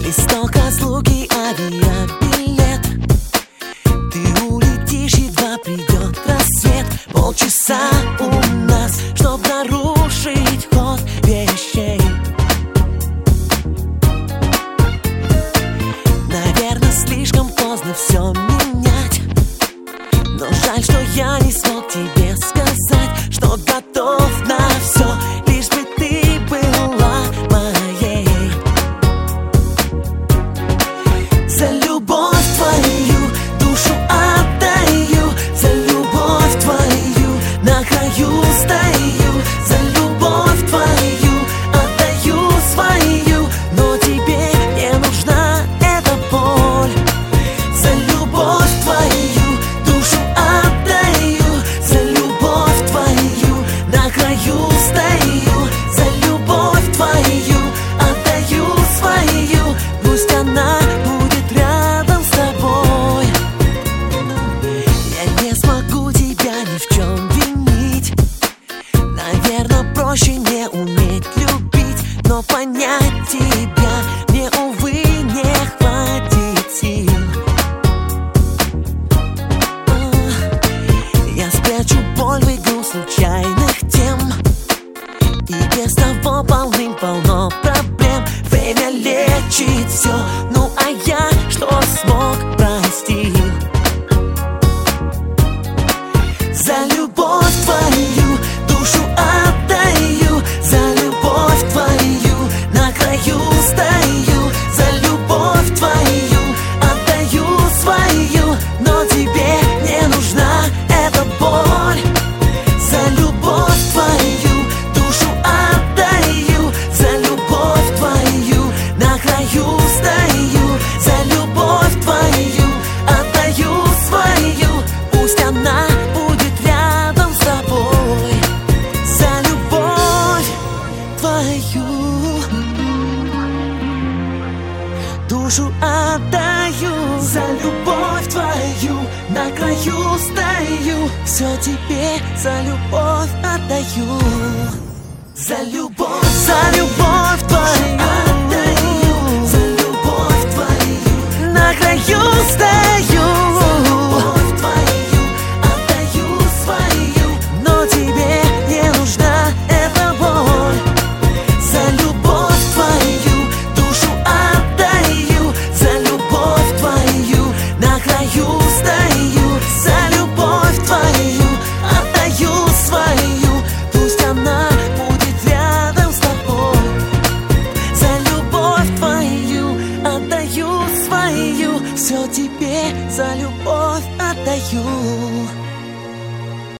Листок разлуки, авиабилет. Ты улетишь, едва придет рассвет. Полчаса у нас, чтоб нарушить ход вещей. Наверное, слишком поздно все менять, но жаль, что я не смог тебе сказать, что готов на все, лишь бы ты была моей. За любовь твою душу отдаю, за любовь твою на краю стою, за любовь твою отдаю свою, но тебе не нужна эта боль. За любовь твою душу отдаю, за любовь твою на краю стою, за любовь твою отдаю свою, пусть она будет рядом с тобой. Я не смогу тебя ни в чем винить. Наверное, проще не уметь любить, но понять тебя мне, увы, не хватит сил. Я спрячу боль в игру случайных тем, и без того полным-полно проблем. Время лечит все, ну а я что смог, простил. За любовь твою душу отдаю, за любовь твою на краю стою, за любовь твою отдаю свою, но тебе не нужна эта боль. За любовь твою душу отдаю, за любовь твою на краю стою, за любовь твою отдаю свою, пусть она будет рядом с тобой. За любовь твою душу отдаю, за любовь твою на краю стою, все тебе за любовь отдаю. За любовь твою отдаю, за любовь твою на краю стою, за любовь твою отдаю свою, но тебе не нужна эта боль. За любовь твою душу отдаю, за любовь твою на краю стою, за любовь твою отдаю свою, пусть она будет рядом с тобой. За любовь твою отдаю свою, все тебе за любовь отдаю.